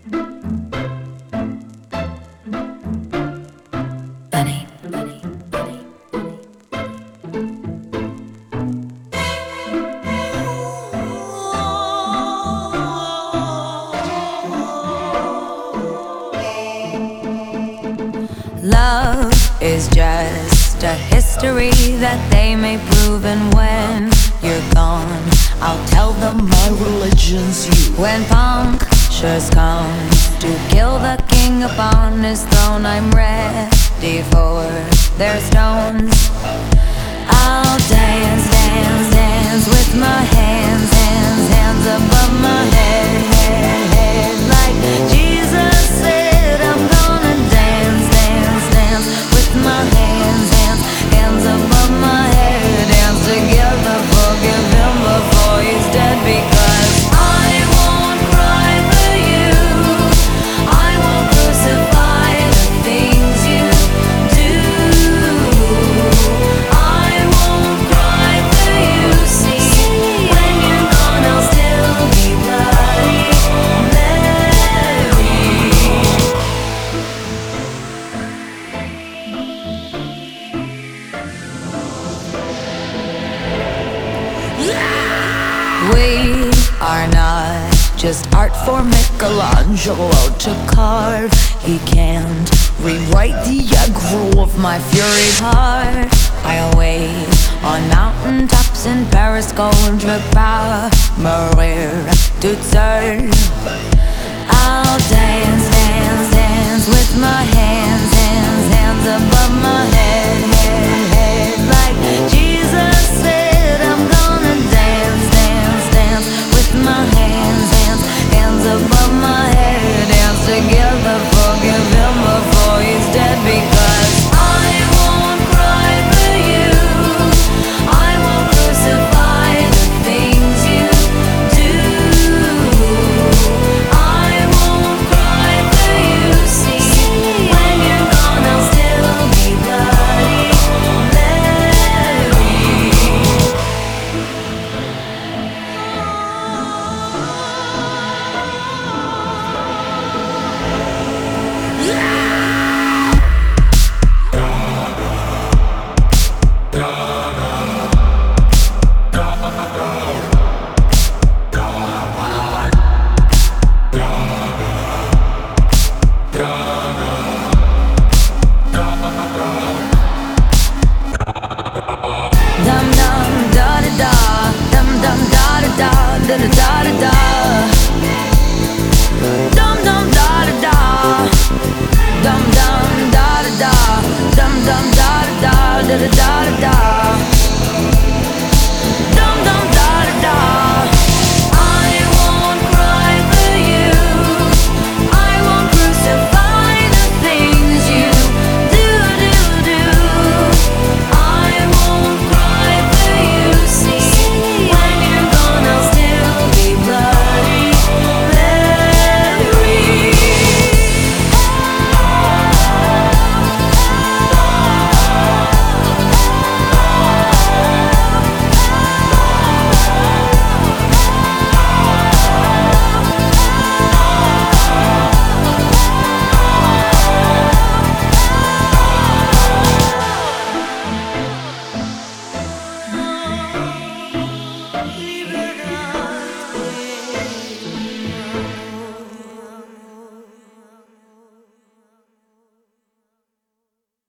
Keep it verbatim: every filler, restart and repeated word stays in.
Bunny. Love is just a history that they may prove, and when you're gone, I'll tell them my religion's you. When punctures come to kill the king upon his throne, I'm ready for their stones. I'll dance, dance, dance with my hands, hands, hands above my head, head, head. Like Jesus said, I'm gonna dance, dance, dance with my hands, hands, hands above my head. Dance together, forgive him before he's dead, because I won't cry for you, I won't crucify the things you do. I won't cry for you, see, when you're gone I'll still be bloody Mary. We are not just art for Michelangelo to carve. He can't rewrite the aggro of my fury heart. I'll wait on mountain tops in Paris, contre pas mourir toute seule. I'll dance, dance, dance with my hands, hands, hands above